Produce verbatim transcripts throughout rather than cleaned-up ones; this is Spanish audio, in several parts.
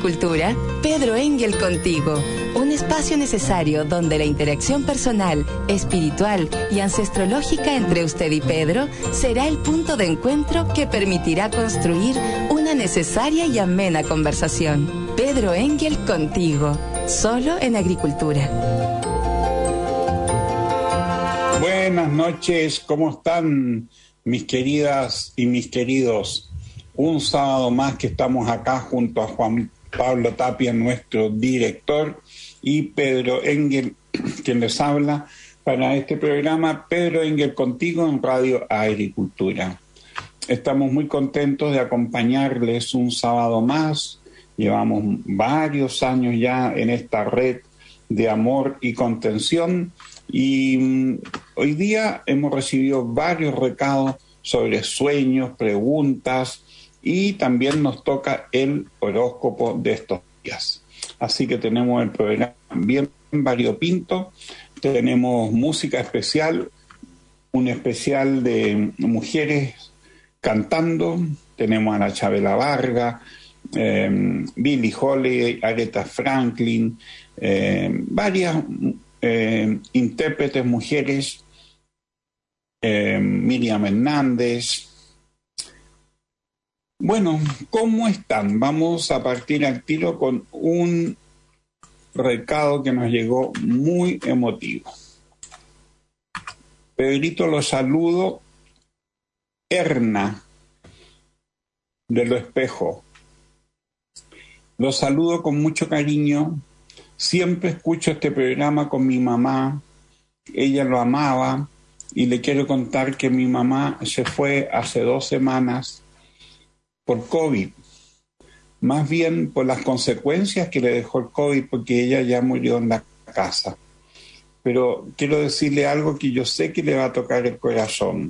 agricultura, Pedro Engel contigo. Un espacio necesario donde la interacción personal, espiritual y ancestrológica entre usted y Pedro será el punto de encuentro que permitirá construir una necesaria y amena conversación. Pedro Engel contigo, solo en agricultura. Buenas noches, ¿cómo están mis queridas y mis queridos? Un sábado más que estamos acá junto a Juan Pablo Tapia, nuestro director, y Pedro Engel, quien les habla, para este programa Pedro Engel contigo en Radio Agricultura. Estamos muy contentos de acompañarles un sábado más. Llevamos varios años ya en esta red de amor y contención y um, hoy día hemos recibido varios recados sobre sueños, preguntas, y también nos toca el horóscopo de estos días. Así que tenemos el programa bien variopinto, tenemos música especial, un especial de mujeres cantando, tenemos a Ana Chabela Vargas, eh, Billie Holiday, Aretha Franklin, eh, varias eh, intérpretes mujeres, eh, Miriam Hernández. Bueno, ¿cómo están? Vamos a partir al tiro con un recado que nos llegó muy emotivo. Pedrito, lo saludo. Erna, de Lo Espejo. Lo saludo con mucho cariño. Siempre escucho este programa con mi mamá. Ella lo amaba y le quiero contar que mi mamá se fue hace dos semanas por COVID, más bien por las consecuencias que le dejó el COVID, porque ella ya murió en la casa. Pero quiero decirle algo que yo sé que le va a tocar el corazón.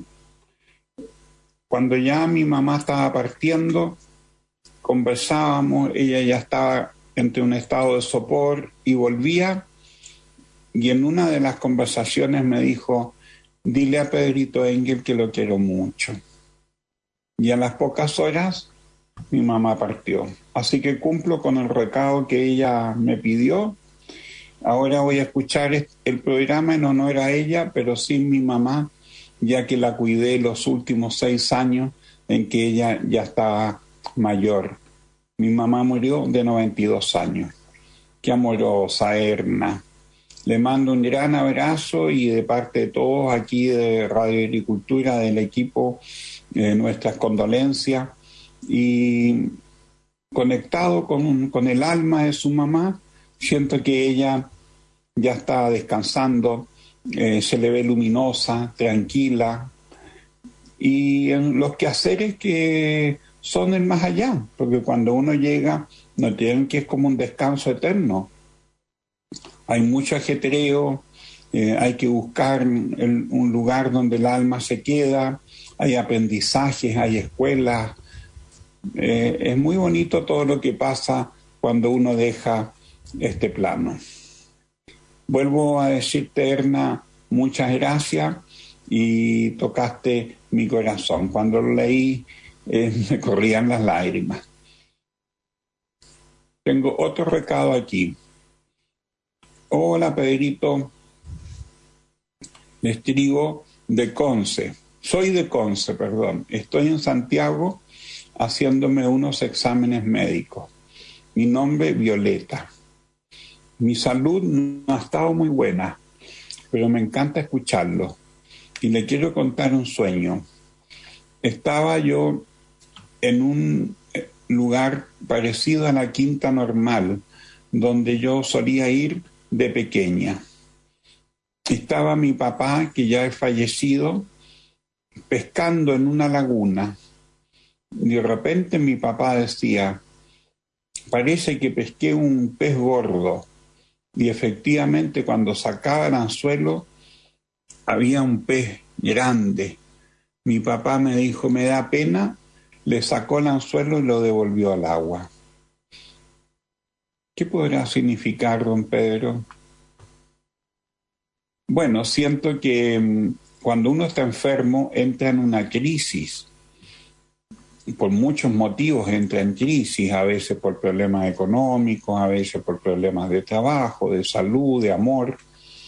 Cuando ya mi mamá estaba partiendo, conversábamos, ella ya estaba entre un estado de sopor y volvía, y en una de las conversaciones me dijo: dile a Pedrito Engel que lo quiero mucho. Y a las pocas horas mi mamá partió. Así que cumplo con el recado que ella me pidió. Ahora voy a escuchar el programa en honor a ella, pero sin mi mamá, ya que la cuidé los últimos seis años en que ella ya estaba mayor. Mi mamá murió de noventa y dos años. Qué amorosa, Erna. Le mando un gran abrazo y de parte de todos aquí de Radio Agricultura, del equipo, eh, nuestras condolencias. Y conectado con, con el alma de su mamá, siento que ella ya está descansando, eh, se le ve luminosa, tranquila, y en los quehaceres que son el más allá, porque cuando uno llega, no tienen que es como un descanso eterno. Hay mucho ajetreo, eh, hay que buscar el, un lugar donde el alma se queda, hay aprendizajes, hay escuelas. Eh, es muy bonito todo lo que pasa cuando uno deja este plano. Vuelvo a decirte, Erna, muchas gracias, y tocaste mi corazón. Cuando lo leí, eh, me corrían las lágrimas. Tengo otro recado aquí. Hola, Pedrito. Le escribo de Conce. Soy de Conce, perdón. Estoy en Santiago haciéndome unos exámenes médicos. Mi nombre es Violeta. Mi salud no ha estado muy buena, pero me encanta escucharlo. Y le quiero contar un sueño. Estaba yo en un lugar parecido a la Quinta Normal, donde yo solía ir de pequeña. Estaba mi papá, que ya es fallecido, pescando en una laguna. Y de repente mi papá decía: parece que pesqué un pez gordo. Y efectivamente, cuando sacaba el anzuelo, había un pez grande. Mi papá me dijo: me da pena, le sacó el anzuelo y lo devolvió al agua. ¿Qué podrá significar, don Pedro? Bueno, siento que cuando uno está enfermo entra en una crisis. por muchos motivos entra en crisis, a veces por problemas económicos, a veces por problemas de trabajo, de salud, de amor.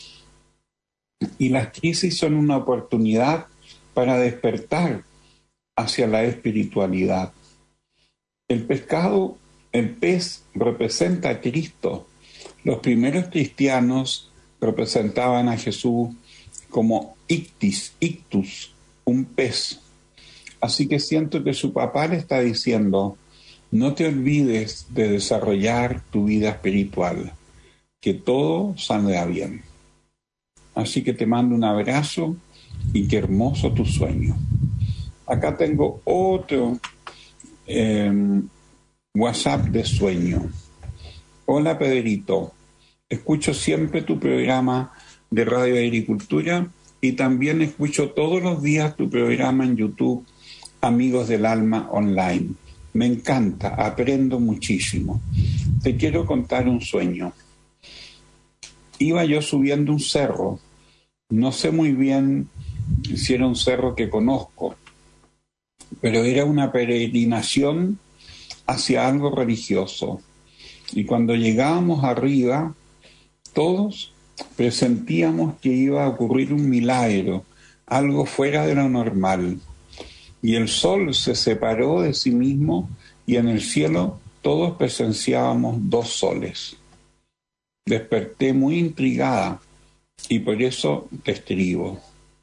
Y las crisis son una oportunidad para despertar hacia la espiritualidad. El pescado, el pez representa a Cristo. Los primeros cristianos representaban a Jesús como ictis, ictus, un pez. Así que siento que su papá le está diciendo, no te olvides de desarrollar tu vida espiritual, que todo saldrá bien. Así que te mando un abrazo y qué hermoso tu sueño. Acá tengo otro eh, WhatsApp de sueño. Hola Pedrito, escucho siempre tu programa de Radio Agricultura y también escucho todos los días tu programa en YouTube, Amigos del Alma Online. Me encanta, aprendo muchísimo. Te quiero contar un sueño. Iba yo subiendo un cerro. No sé muy bien si era un cerro que conozco, pero era una peregrinación hacia algo religioso. Y cuando llegábamos arriba, todos presentíamos que iba a ocurrir un milagro, algo fuera de lo normal. Y el sol se separó de sí mismo y en el cielo todos presenciábamos dos soles. Desperté muy intrigada y por eso te escribo.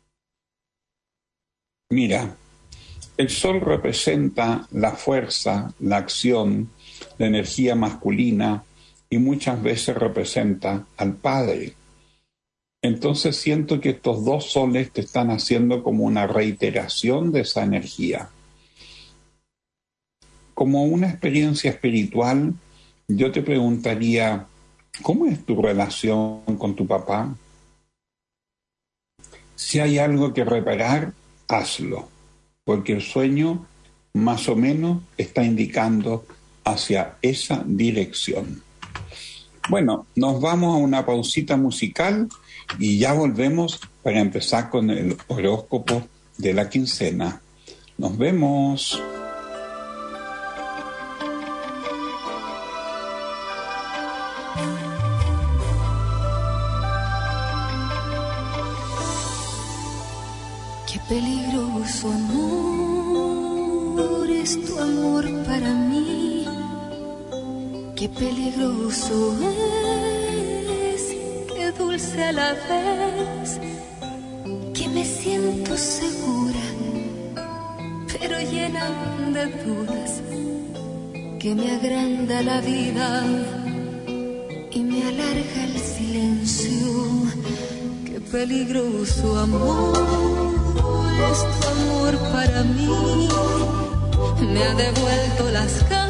Mira, el sol representa la fuerza, la acción, la energía masculina y muchas veces representa al Padre. Entonces siento que estos dos soles te están haciendo como una reiteración de esa energía. Como una experiencia espiritual, yo te preguntaría, ¿cómo es tu relación con tu papá? Si hay algo que reparar, hazlo, porque el sueño más o menos está indicando hacia esa dirección. Bueno, nos vamos a una pausita musical y ya volvemos para empezar con el horóscopo de la quincena. Nos vemos. Qué peligroso amor es tu amor para mí. Qué peligroso es, qué dulce a la vez, que me siento segura, pero llena de dudas, que me agranda la vida y me alarga el silencio. Qué peligroso amor es tu amor para mí, me ha devuelto las ganas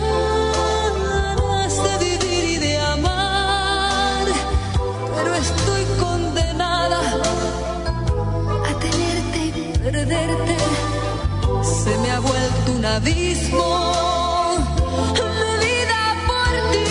de vivir y de amar, pero estoy condenada a tenerte y perderte. Se me ha vuelto un abismo de vida por ti.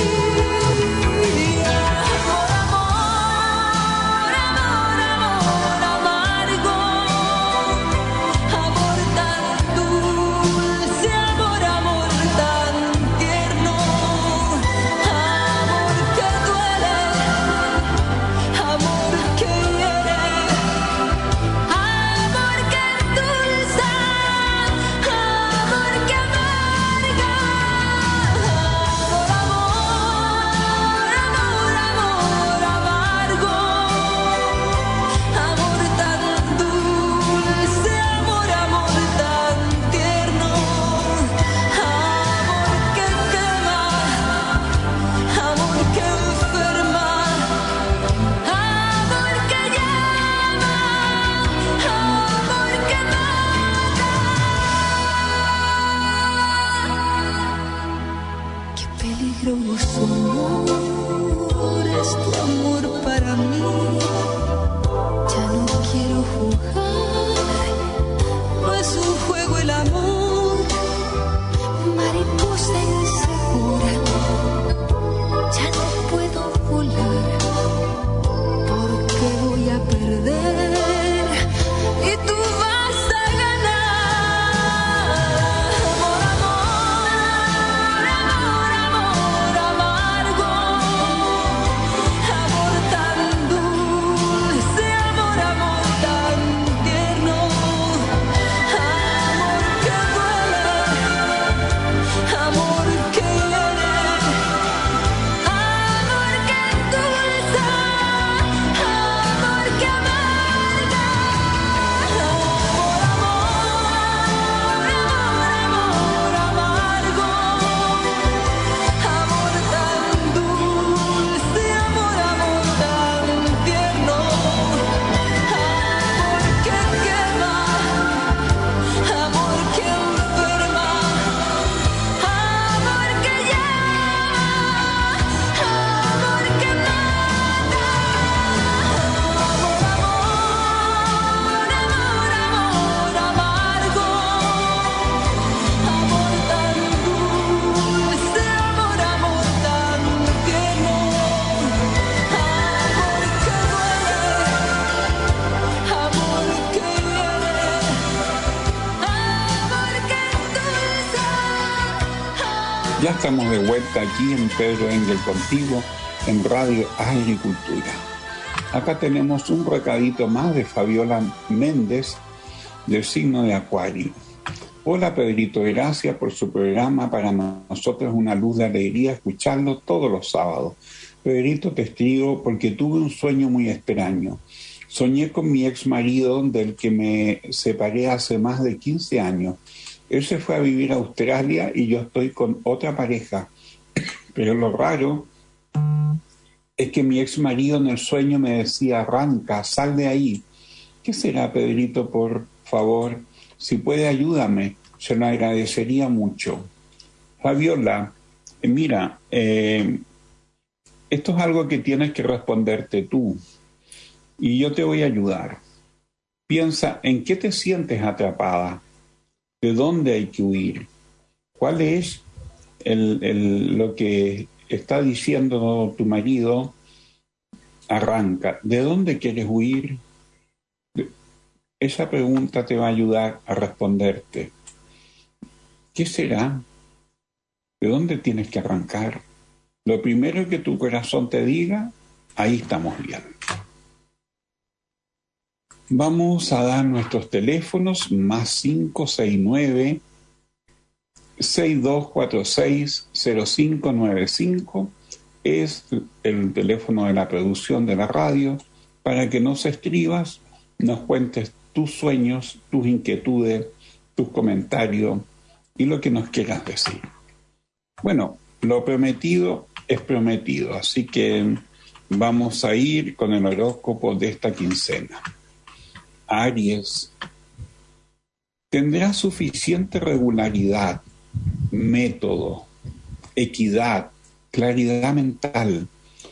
Peligroso amor es tu amor para mí. Ya no quiero jugar, no es un juego el amor. Mariposa insegura, ya no puedo volar, porque voy a perder y tú vas a ganar. Amor, amor. Ya estamos de vuelta aquí en Pedro Engel Contigo, en Radio Agricultura. Acá tenemos un recadito más de Fabiola Méndez, del signo de Acuario. Hola Pedrito, gracias por su programa. Para nosotros es una luz de alegría escucharlo todos los sábados. Pedrito, te escribo porque tuve un sueño muy extraño. Soñé con mi ex marido, del que me separé hace más de quince años. Él se fue a vivir a Australia y yo estoy con otra pareja. Pero lo raro es que mi ex marido en el sueño me decía, arranca, sal de ahí. ¿Qué será, Pedrito, por favor? Si puede, ayúdame. Se lo agradecería mucho. Fabiola, eh, mira, eh, esto es algo que tienes que responderte tú. Y yo te voy a ayudar. Piensa, ¿en qué te sientes atrapada? ¿De dónde hay que huir? ¿Cuál es el, el, lo que está diciendo tu marido? Arranca. ¿De dónde quieres huir? Esa pregunta te va a ayudar a responderte. ¿Qué será? ¿De dónde tienes que arrancar? Lo primero que tu corazón te diga, ahí estamos bien. Vamos a dar nuestros teléfonos, más cinco seis nueve, seis dos cuatro seis, cero cinco nueve cinco. Es el teléfono de la producción de la radio, para que nos escribas, nos cuentes tus sueños, tus inquietudes, tus comentarios y lo que nos quieras decir. Bueno, lo prometido es prometido, así que vamos a ir con el horóscopo de esta quincena. Aries, tendrás suficiente regularidad, método, equidad, claridad mental,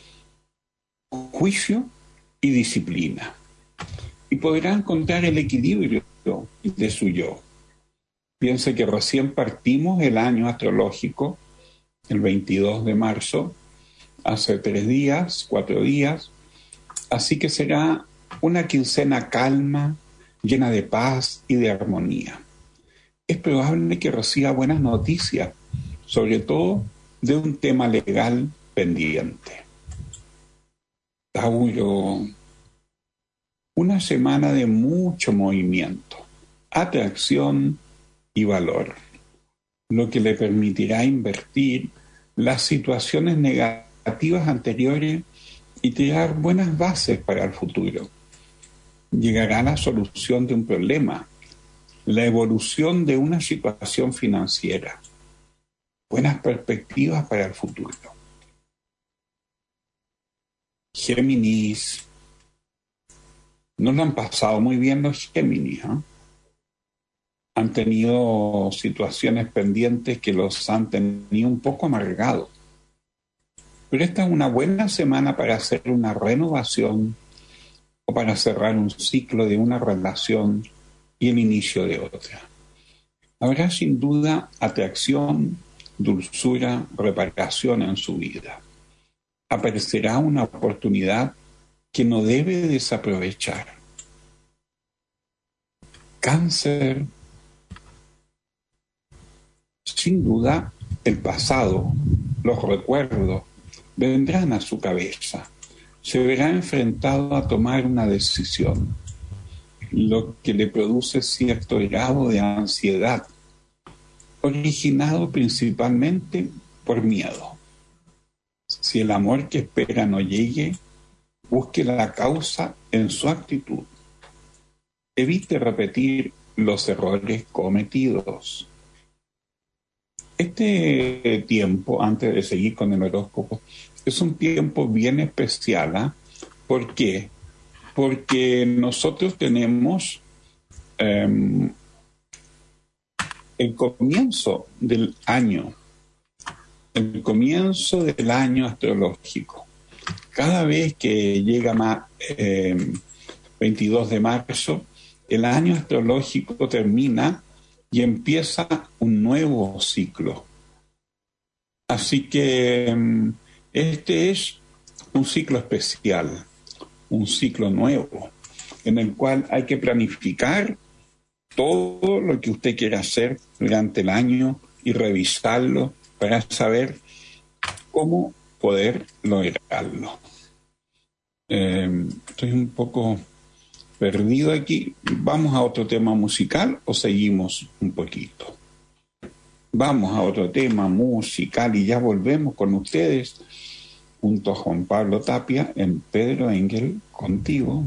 juicio y disciplina. Y podrá encontrar el equilibrio de su yo. Piense que recién partimos el año astrológico, el veintidós de marzo, hace tres días, cuatro días, así que será una quincena calma, llena de paz y de armonía. Es probable que reciba buenas noticias, sobre todo de un tema legal pendiente. Tauro, una semana de mucho movimiento, atracción y valor, lo que le permitirá invertir las situaciones negativas anteriores y tirar buenas bases para el futuro. Llegará la solución de un problema, la evolución de una situación financiera, buenas perspectivas para el futuro. Géminis, no lo han pasado muy bien los Géminis, ¿eh? Han tenido situaciones pendientes que los han tenido un poco amargados. Pero esta es una buena semana para hacer una renovación o para cerrar un ciclo de una relación y el inicio de otra. Habrá sin duda atracción, dulzura, reparación en su vida. Aparecerá una oportunidad que no debe desaprovechar. Cáncer. Sin duda, el pasado, los recuerdos, vendrán a su cabeza. Se verá enfrentado a tomar una decisión, lo que le produce cierto grado de ansiedad, originado principalmente por miedo. Si el amor que espera no llegue, busque la causa en su actitud. Evite repetir los errores cometidos. Este tiempo, antes de seguir con el horóscopo, es un tiempo bien especial. ¿eh? ¿Por qué? Porque nosotros tenemos eh, el comienzo del año, el comienzo del año astrológico. Cada vez que llega más, eh, veintidós de marzo, el año astrológico termina y empieza un nuevo ciclo. Así que este es un ciclo especial, un ciclo nuevo, en el cual hay que planificar todo lo que usted quiera hacer durante el año y revisarlo para saber cómo poder lograrlo. Eh, estoy un poco perdido aquí. ¿Vamos a otro tema musical o seguimos un poquito? Vamos a otro tema musical y ya volvemos con ustedes junto a Juan Pablo Tapia en Pedro Engel Contigo.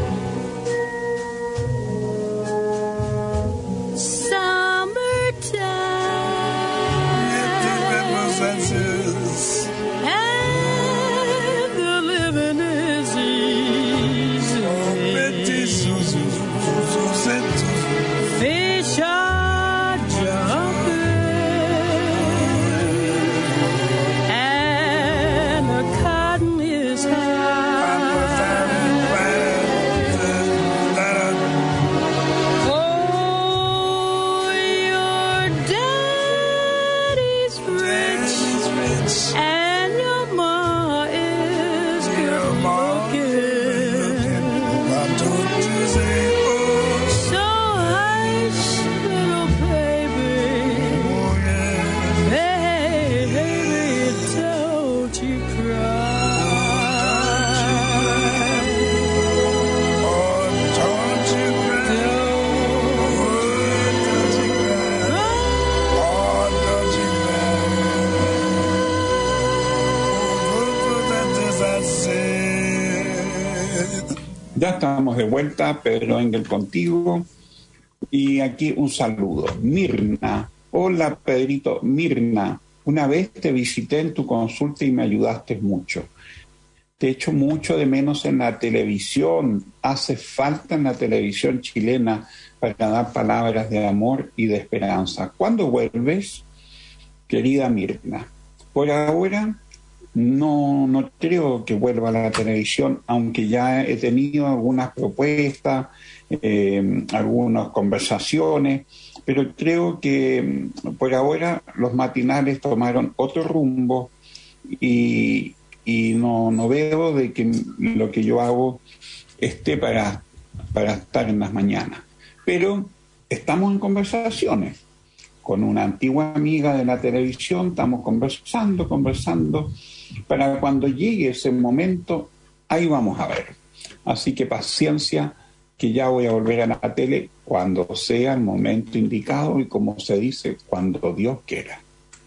Summertime. estamos de vuelta, Pedro Engel contigo. Y aquí un saludo. Mirna. Hola, Pedrito. Mirna, una vez te visité en tu consulta y me ayudaste mucho. Te echo mucho de menos en la televisión. Hace falta en la televisión chilena para dar palabras de amor y de esperanza. ¿Cuándo vuelves, querida Mirna? Por ahora no, no creo que vuelva a la televisión, aunque ya he tenido algunas propuestas, eh, algunas conversaciones, pero creo que por ahora los matinales tomaron otro rumbo y, y no, no veo de que lo que yo hago esté para, para estar en las mañanas. Pero estamos en conversaciones. Con una antigua amiga de la televisión estamos conversando, conversando, para cuando llegue ese momento, ahí vamos a ver. Así que paciencia, que ya voy a volver a la tele cuando sea el momento indicado y, como se dice, cuando Dios quiera.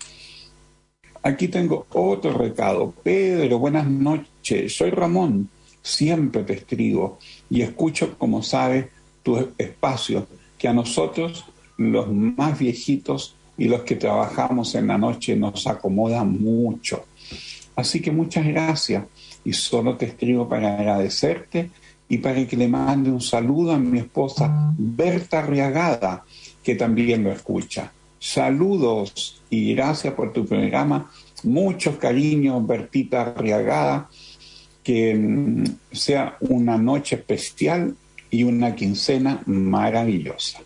Aquí tengo otro recado. Pedro, buenas noches. Soy Ramón. Siempre te escribo y escucho, como sabes, tus espacios, que a nosotros, los más viejitos y los que trabajamos en la noche, nos acomodan mucho. Así que muchas gracias, y solo te escribo para agradecerte y para que le mande un saludo a mi esposa Berta Arriagada, que también lo escucha. Saludos y gracias por tu programa. Muchos cariños, Bertita Arriagada. Que mm, sea una noche especial y una quincena maravillosa.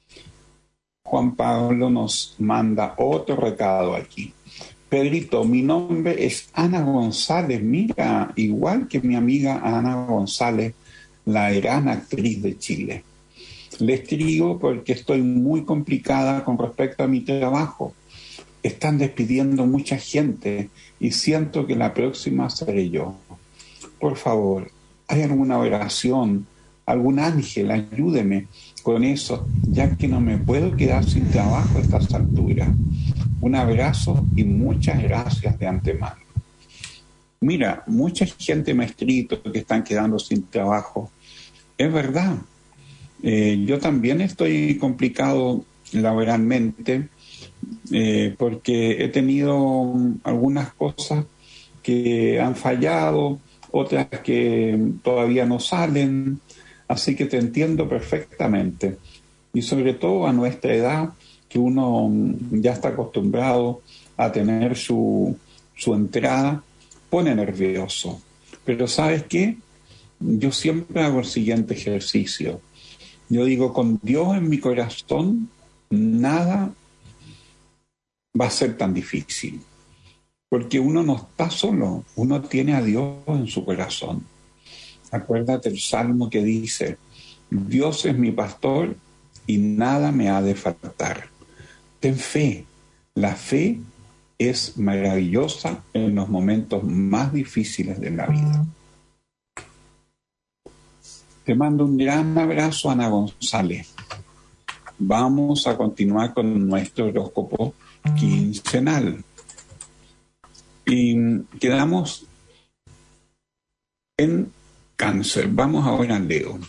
Juan Pablo nos manda otro recado aquí. Pedrito, mi nombre es Ana González. Mira, igual que mi amiga Ana González, la gran actriz de Chile. Le escribo porque estoy muy complicada con respecto a mi trabajo. Están despidiendo mucha gente y siento que la próxima seré yo. Por favor, ¿hay alguna oración, algún ángel? Ayúdeme con eso, ya que no me puedo quedar sin trabajo a estas alturas. Un abrazo y muchas gracias de antemano. Mira, mucha gente me ha escrito que están quedando sin trabajo. Es verdad. Eh, yo también estoy complicado laboralmente eh, porque he tenido algunas cosas que han fallado, otras que todavía no salen, así que te entiendo perfectamente. Y sobre todo a nuestra edad, que uno ya está acostumbrado a tener su, su entrada, pone nervioso. Pero ¿sabes qué? Yo siempre hago el siguiente ejercicio. Yo digo, con Dios en mi corazón, nada va a ser tan difícil. Porque uno no está solo, uno tiene a Dios en su corazón. Acuérdate el salmo que dice, Dios es mi pastor y nada me ha de faltar. Ten fe, la fe es maravillosa en los momentos más difíciles de la vida. Te mando un gran abrazo, Ana González. Vamos a continuar con nuestro horóscopo quincenal. Y quedamos en Cáncer. Vamos ahora a Leo.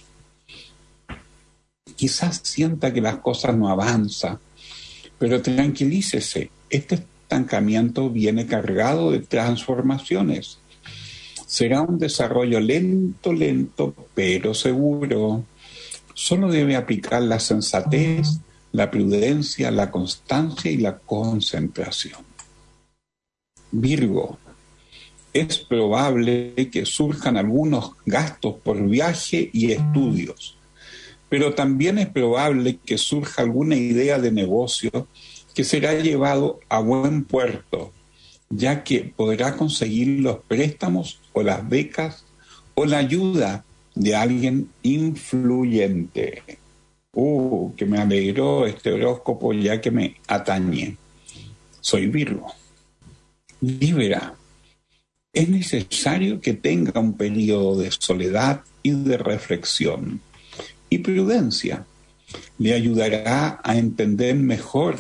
Quizás sienta que las cosas no avanzan, pero tranquilícese. Este estancamiento viene cargado de transformaciones. Será un desarrollo lento, lento, pero seguro. Solo debe aplicar la sensatez, la prudencia, la constancia y la concentración. Virgo, es probable que surjan algunos gastos por viaje y estudios, pero también es probable que surja alguna idea de negocio que será llevado a buen puerto, ya que podrá conseguir los préstamos o las becas o la ayuda de alguien influyente. Uh, que me alegró este horóscopo ya que me atañe. Soy Virgo. Libra. Es necesario que tenga un periodo de soledad y de reflexión. Y prudencia le ayudará a entender mejor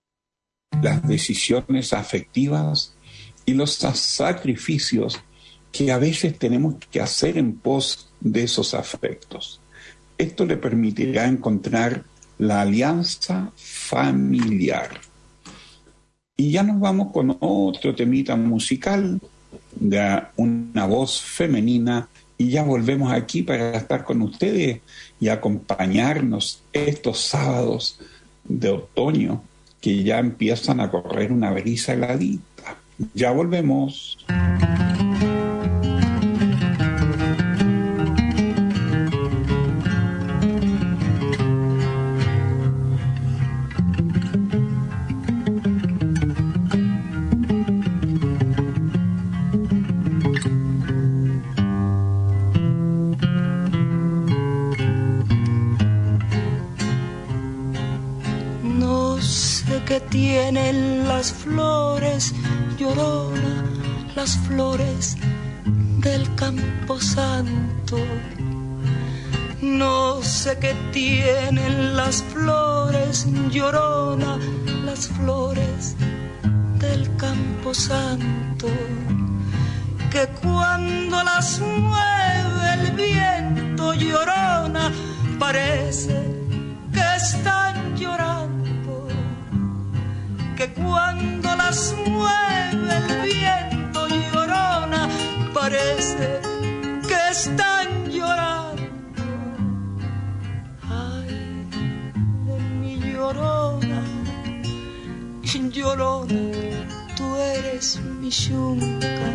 las decisiones afectivas y los sacrificios que a veces tenemos que hacer en pos de esos afectos. Esto le permitirá encontrar la alianza familiar. Y ya nos vamos con otro temita musical de una voz femenina y ya volvemos aquí para estar con ustedes y acompañarnos estos sábados de otoño que ya empiezan a correr una brisa heladita. Ya volvemos. Que tienen las flores, Llorona, las flores del Camposanto. No sé qué tienen las flores, Llorona, las flores del Camposanto, que cuando las mueve el viento, Llorona, parece que están llorando. Que cuando las mueve el viento, Llorona, parece que están llorando. Ay, de mi Llorona, Llorona, tú eres mi yunca.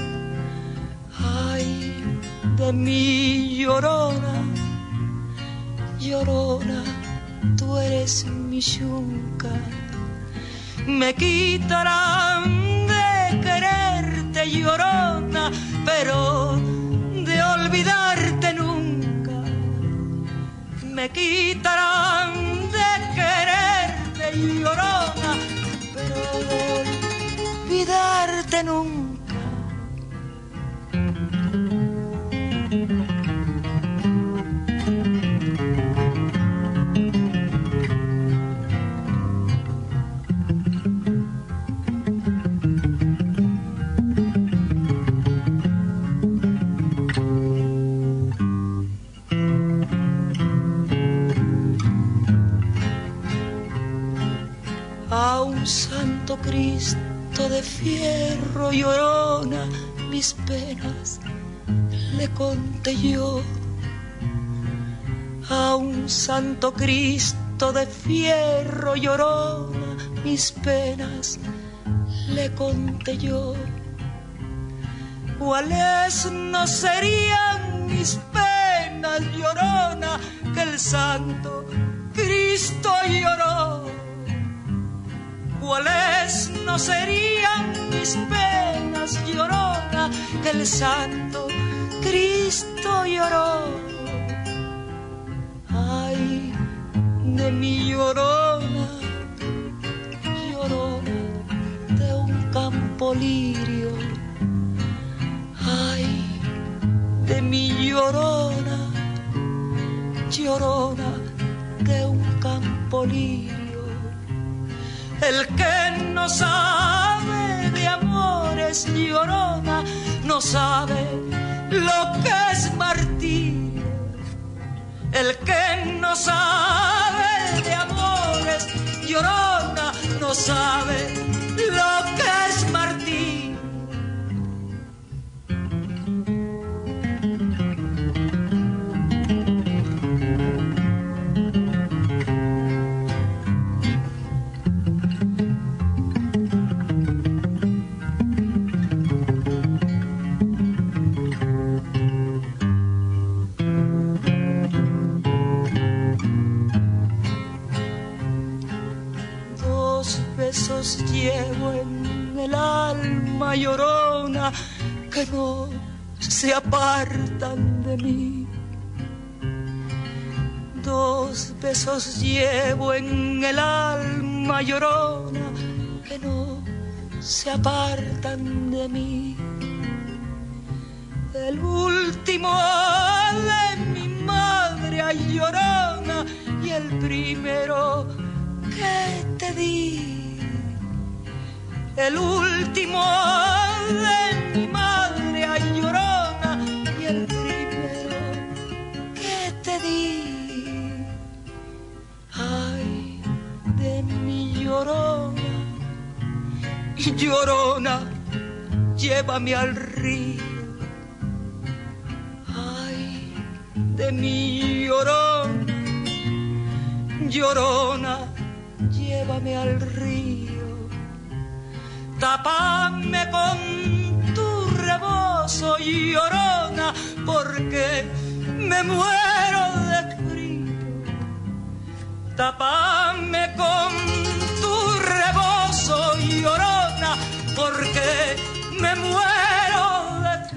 Ay, de mi Llorona, Llorona, tú eres mi yunca. Me quitarán de quererte, Llorona, pero de olvidarte nunca. Me quitarán de quererte, Llorona, pero de olvidarte nunca. A un santo Cristo de fierro, Llorona, mis penas le conté yo. A un santo Cristo de fierro, Llorona, mis penas le conté yo. ¿Cuáles no serían mis penas, Llorona, que el santo Cristo lloró? ¿Cuáles no serían mis penas, Llorona, que el santo Cristo lloró? Ay, de mi Llorona, Llorona, de un campo lirio. Ay, de mi Llorona, Llorona, de un campo lirio. El que no sabe de amores, Llorona, no sabe lo que es martirio. El que no sabe de amores, Llorona, no sabe lo que es martirio. Llevo en el alma, Llorona, que no se apartan de mí. Dos besos llevo en el alma, Llorona, que no se apartan de mí. El último de mi madre, ay, Llorona, y el primero que te di. El último de mi madre, ay, Llorona, Llorona, llévame al río. Ay, de mi llorona, llorona, llévame al río. Tápame con tu rebozo, llorona, porque me muero de frío. Tápame con tu rebozo, llorona, porque me muero de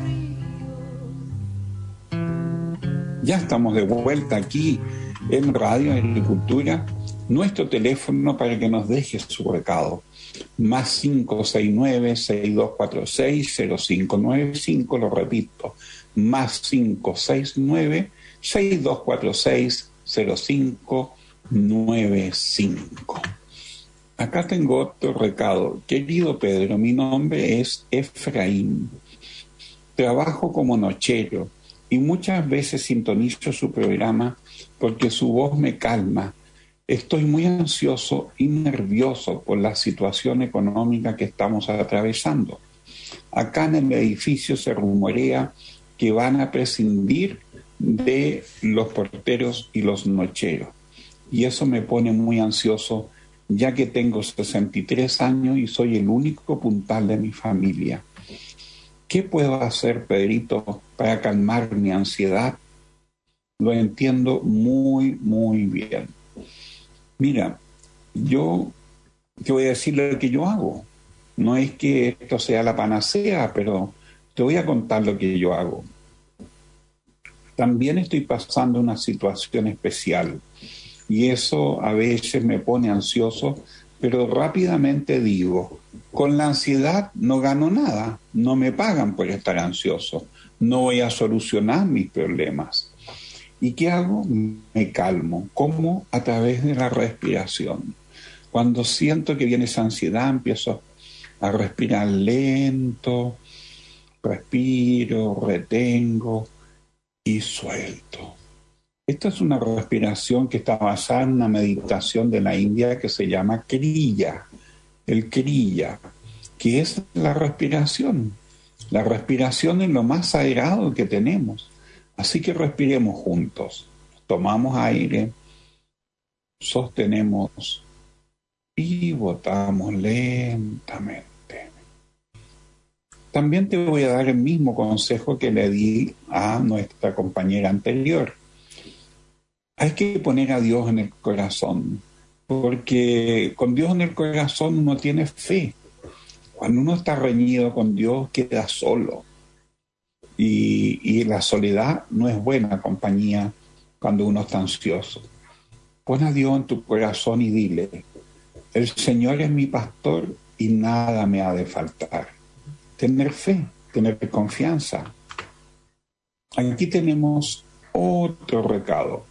frío. Ya estamos de vuelta aquí en Radio Agricultura. Nuestro teléfono para que nos deje su recado, más cinco seis nueve, seis dos cuatro seis, cero cinco nueve cinco, lo repito, más cinco seis nueve, seis dos cuatro seis, cero cinco nueve cinco. Acá tengo otro recado. Querido Pedro, mi nombre es Efraín. Trabajo como nochero y muchas veces sintonizo su programa porque su voz me calma. Estoy muy ansioso y nervioso por la situación económica que estamos atravesando. Acá en el edificio se rumorea que van a prescindir de los porteros y los nocheros. Y eso me pone muy ansioso, ya que tengo sesenta y tres años y soy el único puntal de mi familia. ¿Qué puedo hacer, Pedrito, para calmar mi ansiedad? Lo entiendo muy, muy bien. Mira, yo te voy a decir lo que yo hago. No es que esto sea la panacea, pero te voy a contar lo que yo hago. También estoy pasando una situación especial y eso a veces me pone ansioso, pero rápidamente digo, con la ansiedad no gano nada, no me pagan por estar ansioso, no voy a solucionar mis problemas. ¿Y qué hago? Me calmo. ¿Cómo? A través de la respiración. Cuando siento que viene esa ansiedad, empiezo a respirar lento, respiro, retengo y suelto. Esta es una respiración que está basada en una meditación de la India que se llama Kriya. El Kriya, que es la respiración. La respiración es lo más sagrado que tenemos. Así que respiremos juntos. Tomamos aire, sostenemos y botamos lentamente. También te voy a dar el mismo consejo que le di a nuestra compañera anterior. Hay que poner a Dios en el corazón, porque con Dios en el corazón uno tiene fe. Cuando uno está reñido con Dios, queda solo. Y, y la soledad no es buena compañía cuando uno está ansioso. Pon a Dios en tu corazón y dile, el Señor es mi pastor y nada me ha de faltar. Tener fe, tener confianza. Aquí tenemos otro recado.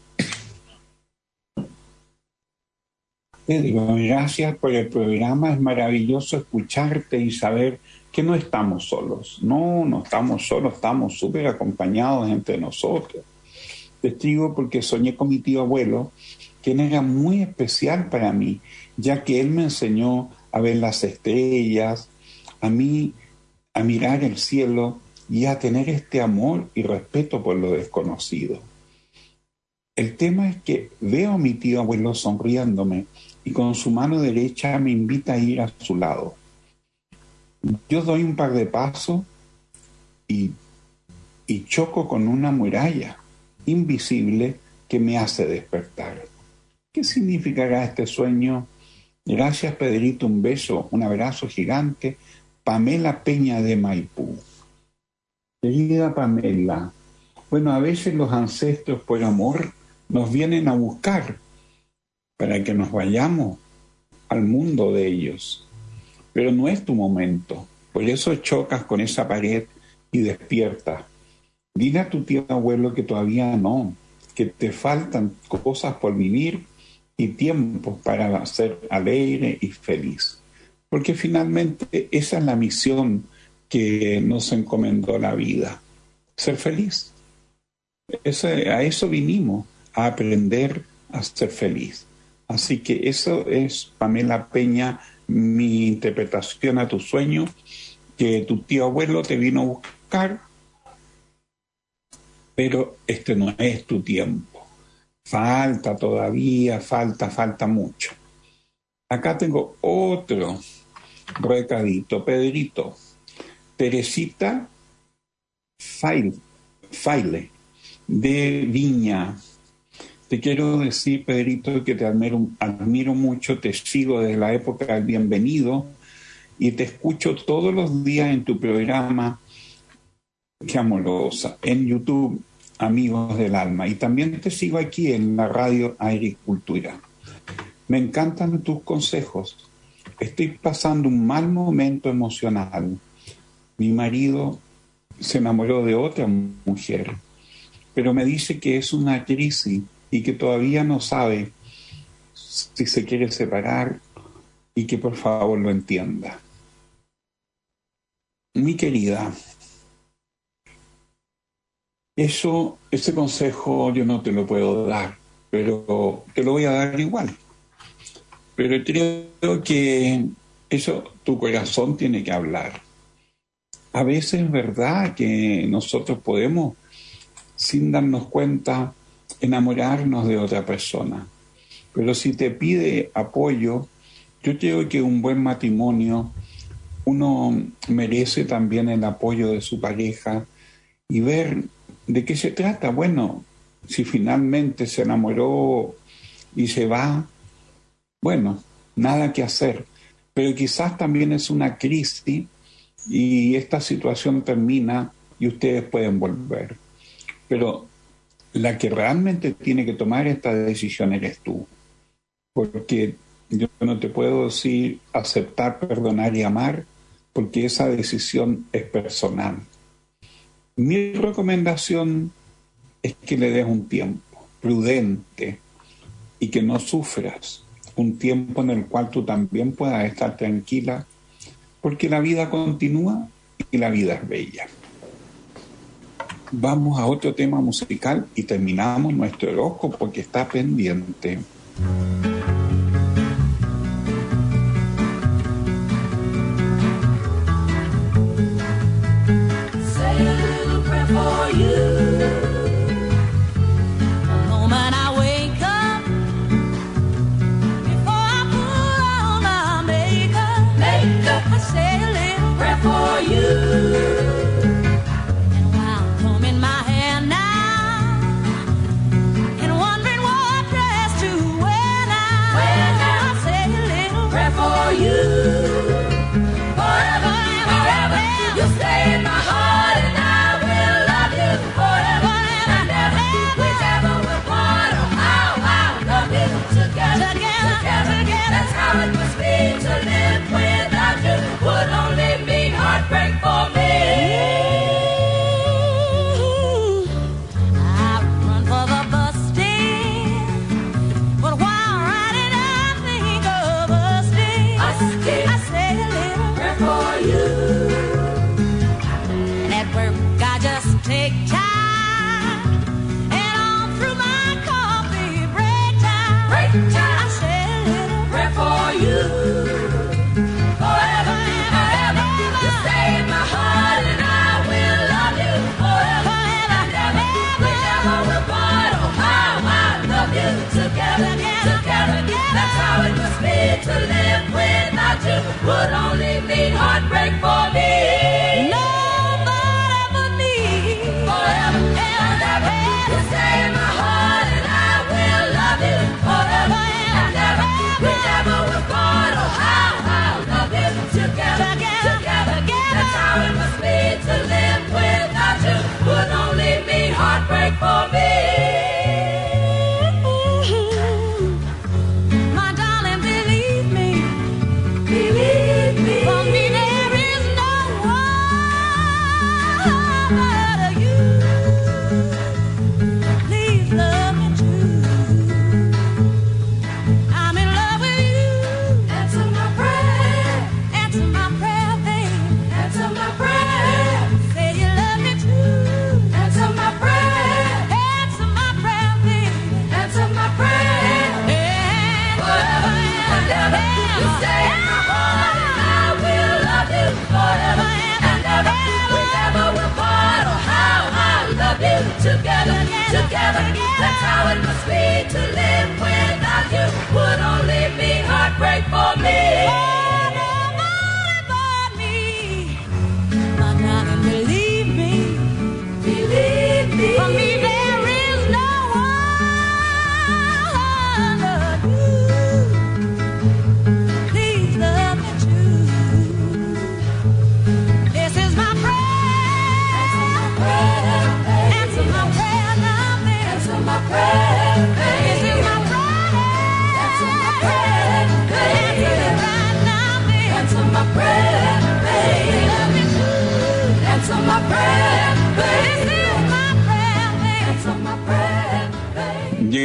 Pedro, gracias por el programa, es maravilloso escucharte y saber que no estamos solos. No, no estamos solos, estamos súper acompañados entre nosotros. Te escribo porque soñé con mi tío abuelo, quien era muy especial para mí, ya que él me enseñó a ver las estrellas, a mí a mirar el cielo y a tener este amor y respeto por lo desconocido. El tema es que veo a mi tío abuelo sonriéndome y con su mano derecha me invita a ir a su lado. Yo doy un par de pasos y, y choco con una muralla invisible que me hace despertar. ¿Qué significará este sueño? Gracias, Pedrito, un beso, un abrazo gigante. Pamela Peña de Maipú. Querida Pamela, bueno, a veces los ancestros por amor nos vienen a buscar para que nos vayamos al mundo de ellos. Pero no es tu momento. Por eso chocas con esa pared y despiertas. Dile a tu tío abuelo que todavía no, que te faltan cosas por vivir y tiempos para ser alegre y feliz. Porque finalmente esa es la misión que nos encomendó la vida. Ser feliz. Ese, a eso vinimos, a aprender a ser feliz. Así que eso es Pamela Peña mi interpretación a tu sueño, que tu tío abuelo te vino a buscar, pero este no es tu tiempo. Falta todavía, falta, falta mucho. Acá tengo otro recadito. Pedrito, Teresita Faile, Faile de Viña. Te quiero decir, Pedrito, que te admiro, admiro mucho, te sigo desde la época del Bienvenido y te escucho todos los días en tu programa, qué amorosa, en YouTube, Amigos del Alma. Y también te sigo aquí en la radio Agricultura. Me encantan tus consejos. Estoy pasando un mal momento emocional. Mi marido se enamoró de otra mujer, pero me dice que es una crisis y que todavía no sabe si se quiere separar y que por favor lo entienda. Mi querida, eso, ese consejo yo no te lo puedo dar, pero te lo voy a dar igual. Pero creo que eso tu corazón tiene que hablar. A veces es verdad que nosotros podemos, sin darnos cuenta, enamorarnos de otra persona. Pero si te pide apoyo, yo creo que un buen matrimonio, uno merece también el apoyo de su pareja y ver de qué se trata. Bueno, si finalmente se enamoró y se va, bueno, nada que hacer. Pero quizás también es una crisis y esta situación termina y ustedes pueden volver. Pero la que realmente tiene que tomar esta decisión eres tú. Porque yo no te puedo decir aceptar, perdonar y amar, porque esa decisión es personal. Mi recomendación es que le des un tiempo prudente y que no sufras, un tiempo en el cual tú también puedas estar tranquila, porque la vida continúa y la vida es bella. Vamos a otro tema musical y terminamos nuestro horóscopo porque está pendiente. Say a little prayer for you. The moment I wake up, before I put on my makeup, makeup, I say a little prayer for you. To live without you would only mean heartbreak for me. Nobody but me. Forever and ever. You stay in my heart and I will love you forever and ever. We never will part. Oh, how I love you together, together, together. That's how it must be to live without you would only mean heartbreak for me. Believe me,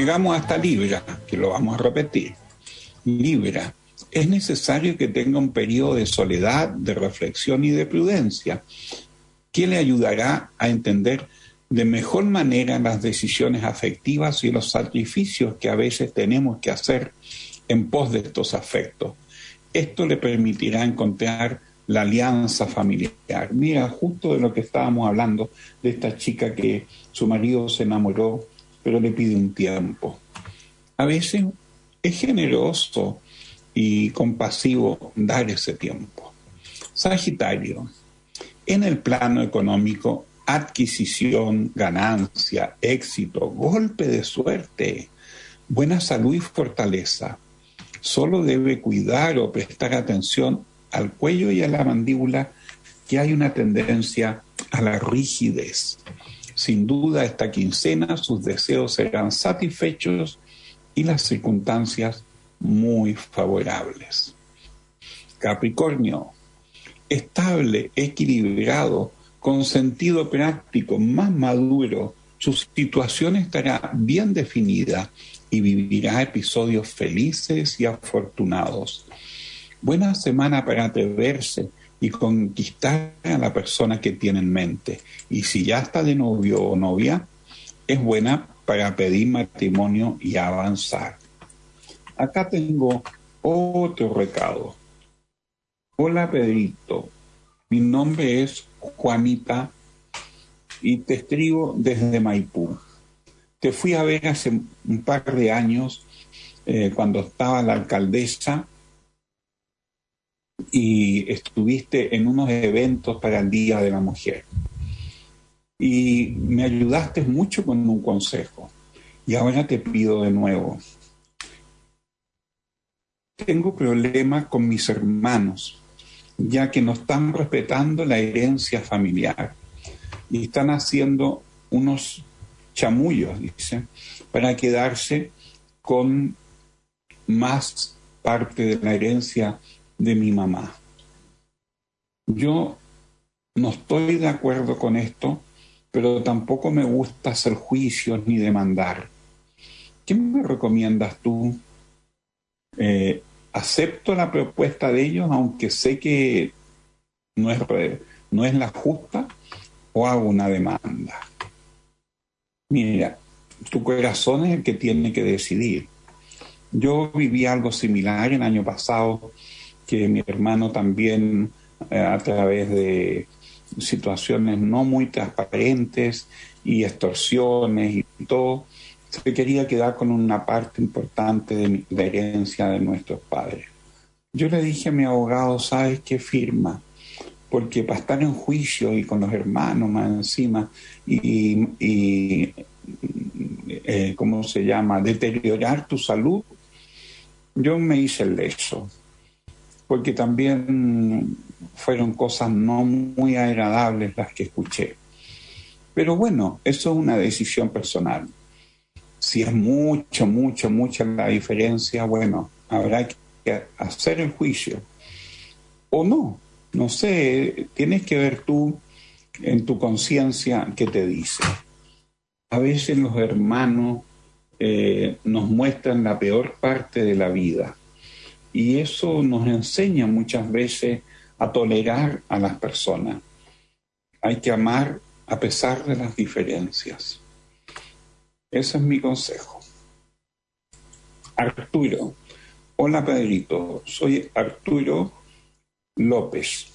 llegamos hasta Libra, que lo vamos a repetir. Libra, es necesario que tenga un periodo de soledad, de reflexión y de prudencia, que le ayudará a entender de mejor manera las decisiones afectivas y los sacrificios que a veces tenemos que hacer en pos de estos afectos. Esto le permitirá encontrar la alianza familiar. Mira, justo de lo que estábamos hablando, de esta chica que su marido se enamoró, pero le pide un tiempo. A veces es generoso y compasivo dar ese tiempo. Sagitario, en el plano económico, adquisición, ganancia, éxito, golpe de suerte, buena salud y fortaleza. Solo debe cuidar o prestar atención al cuello y a la mandíbula, que hay una tendencia a la rigidez. Sin duda, esta quincena sus deseos serán satisfechos y las circunstancias muy favorables. Capricornio, estable, equilibrado, con sentido práctico, más maduro, su situación estará bien definida y vivirá episodios felices y afortunados. Buena semana para atreverse y conquistar a la persona que tiene en mente. Y si ya está de novio o novia, es buena para pedir matrimonio y avanzar. Acá tengo otro recado. Hola Pedrito, mi nombre es Juanita y te escribo desde Maipú. Te fui a ver hace un par de años eh, cuando estaba la alcaldesa y estuviste en unos eventos para el Día de la Mujer. Y me ayudaste mucho con un consejo. Y ahora te pido de nuevo. Tengo problemas con mis hermanos, ya que no están respetando la herencia familiar y están haciendo unos chamullos, dice, para quedarse con más parte de la herencia de mi mamá. Yo no estoy de acuerdo con esto, pero tampoco me gusta hacer juicios ni demandar. ¿Qué me recomiendas tú? Eh, acepto la propuesta de ellos, aunque sé que no es, no es la justa, o hago una demanda. Mira, tu corazón es el que tiene que decidir. Yo viví algo similar el año pasado, que mi hermano también, eh, a través de situaciones no muy transparentes y extorsiones y todo, se quería quedar con una parte importante de la herencia de nuestros padres. Yo le dije a mi abogado, ¿sabes qué? Firma, porque para estar en juicio y con los hermanos más encima y, y eh, ¿cómo se llama? Deteriorar tu salud, yo me hice el leso, porque también fueron cosas no muy agradables las que escuché. Pero bueno, eso es una decisión personal. Si es mucho, mucho, mucha la diferencia, bueno, habrá que hacer el juicio. O no, no sé, tienes que ver tú en tu conciencia qué te dice. A veces los hermanos eh, nos muestran la peor parte de la vida. Y eso nos enseña muchas veces a tolerar a las personas. Hay que amar a pesar de las diferencias. Ese es mi consejo. Arturo. Hola Pedrito, soy Arturo López.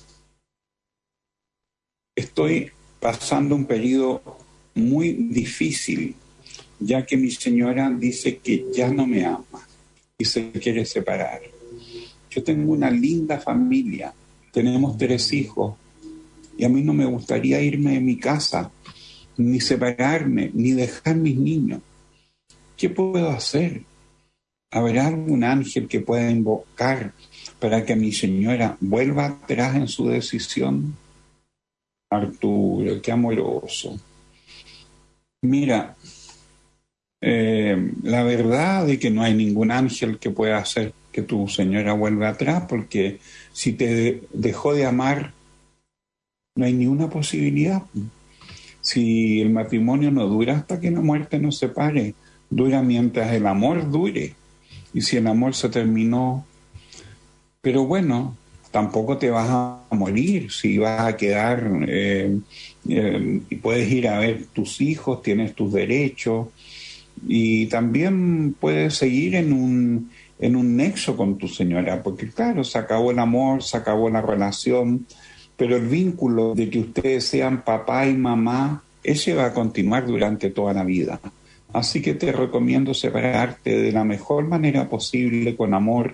Estoy pasando un periodo muy difícil, ya que mi señora dice que ya no me ama y se quiere separar. Yo tengo una linda familia, tenemos tres hijos, y a mí no me gustaría irme de mi casa, ni separarme, ni dejar mis niños. ¿Qué puedo hacer? ¿Habrá algún ángel que pueda invocar para que mi señora vuelva atrás en su decisión? Arturo, qué amoroso. Mira, eh, la verdad es que no hay ningún ángel que pueda hacer que tu señora vuelva atrás, porque si te dejó de amar, no hay ni una posibilidad. Si el matrimonio no dura hasta que la muerte nos separe, dura mientras el amor dure. Y si el amor se terminó, pero bueno, tampoco te vas a morir, si vas a quedar eh, eh, y puedes ir a ver tus hijos, tienes tus derechos y también puedes seguir en un, en un nexo con tu señora, porque claro, se acabó el amor, se acabó la relación, pero el vínculo de que ustedes sean papá y mamá, ese va a continuar durante toda la vida. Así que te recomiendo separarte de la mejor manera posible, con amor,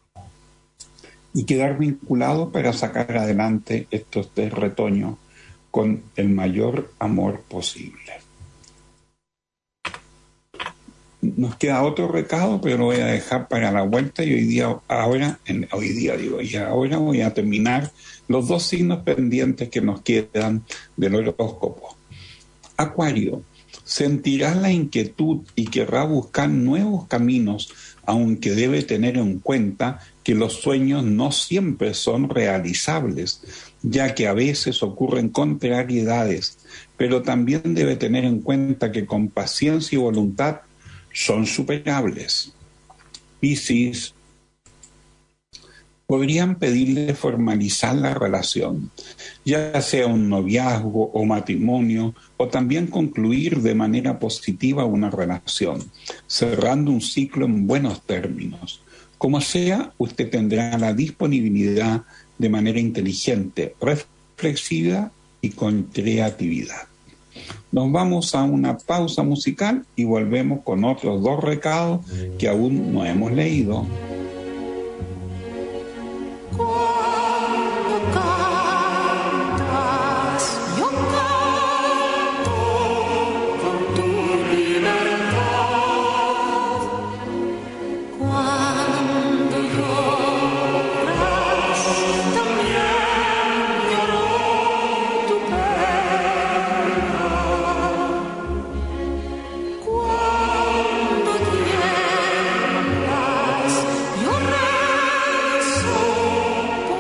y quedar vinculado para sacar adelante estos tres retoños con el mayor amor posible. Nos queda otro recado, pero lo voy a dejar para la vuelta y hoy día, ahora, en, hoy día digo, y ahora voy a terminar los dos signos pendientes que nos quedan del horóscopo. Acuario, sentirá la inquietud y querrá buscar nuevos caminos, aunque debe tener en cuenta que los sueños no siempre son realizables, ya que a veces ocurren contrariedades, pero también debe tener en cuenta que con paciencia y voluntad son superables. Piscis, podrían pedirle formalizar la relación, ya sea un noviazgo o matrimonio, o también concluir de manera positiva una relación, cerrando un ciclo en buenos términos. Como sea, usted tendrá la disponibilidad de manera inteligente, reflexiva y con creatividad. Nos vamos a una pausa musical y volvemos con otros dos recados que aún no hemos leído. Cuando cantas, yo canto con tu libertad. Cuando lloras, también lloro tu pena. Cuando tiemblas, yo rezo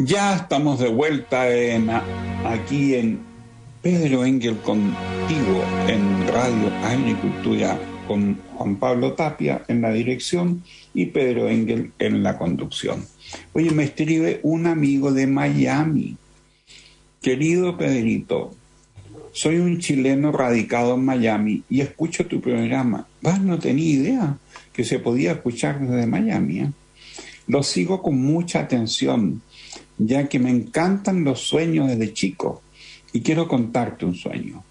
Ya estamos de vuelta en, aquí en Pedro Engel Contigo, en Radio Agricultura, con Juan Pablo Tapia en la dirección y Pedro Engel en la conducción. Oye, me escribe un amigo de Miami. Querido Pedrito, soy un chileno radicado en Miami y escucho tu programa. Vas, no tenía idea que se podía escuchar desde Miami, ¿eh? Lo sigo con mucha atención, ya que me encantan los sueños desde chico. Y quiero contarte un sueño.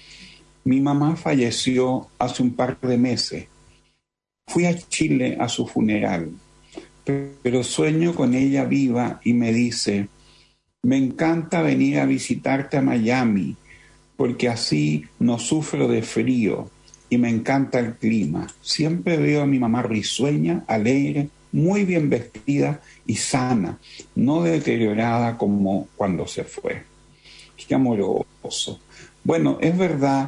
Mi mamá falleció hace un par de meses. Fui a Chile a su funeral, pero sueño con ella viva y me dice, me encanta venir a visitarte a Miami, porque así no sufro de frío y me encanta el clima. Siempre veo a mi mamá risueña, alegre, muy bien vestida y sana, no deteriorada como cuando se fue. Qué amoroso. Bueno, es verdad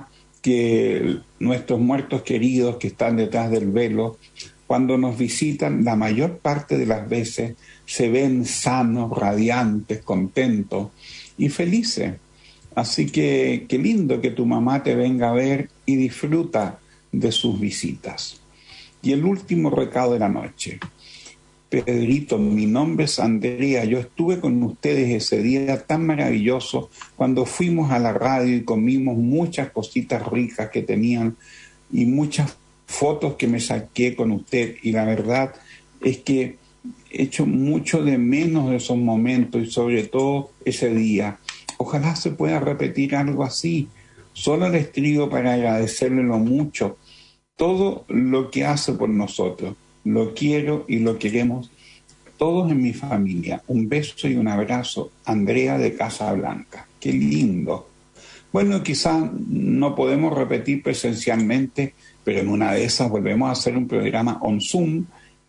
que nuestros muertos queridos que están detrás del velo, cuando nos visitan, la mayor parte de las veces se ven sanos, radiantes, contentos y felices. Así que qué lindo que tu mamá te venga a ver y disfruta de sus visitas. Y el último recado de la noche. Pedrito, mi nombre es Andrea, yo estuve con ustedes ese día tan maravilloso cuando fuimos a la radio y comimos muchas cositas ricas que tenían y muchas fotos que me saqué con usted, y la verdad es que he hecho mucho de menos de esos momentos y sobre todo ese día. Ojalá se pueda repetir algo así. Solo le escribo para agradecerle lo mucho, todo lo que hace por nosotros. Lo quiero y lo queremos todos en mi familia. Un beso y un abrazo, Andrea de Casablanca. Qué lindo. Bueno, quizás no podemos repetir presencialmente, pero en una de esas volvemos a hacer un programa on Zoom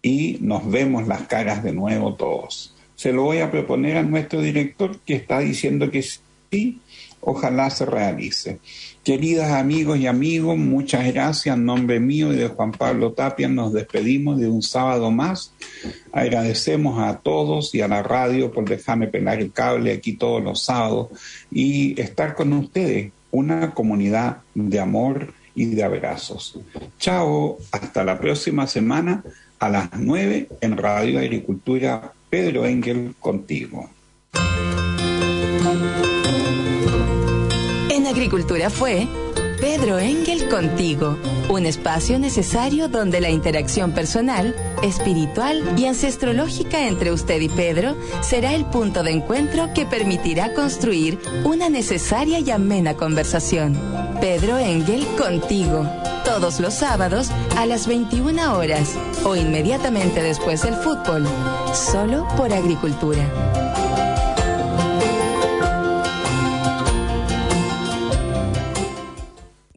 y nos vemos las caras de nuevo todos. Se lo voy a proponer a nuestro director, que está diciendo que sí, ojalá se realice. Queridas amigos y amigos, muchas gracias. En nombre mío y de Juan Pablo Tapia nos despedimos de un sábado más. Agradecemos a todos y a la radio por dejarme pelar el cable aquí todos los sábados y estar con ustedes, una comunidad de amor y de abrazos. Chao, hasta la próxima semana a las nueve en Radio Agricultura. Pedro Engel contigo. En Agricultura fue Pedro Engel contigo, un espacio necesario donde la interacción personal, espiritual y ancestrológica entre usted y Pedro será el punto de encuentro que permitirá construir una necesaria y amena conversación. Pedro Engel contigo, todos los sábados a las veintiuna horas o inmediatamente después del fútbol, solo por Agricultura.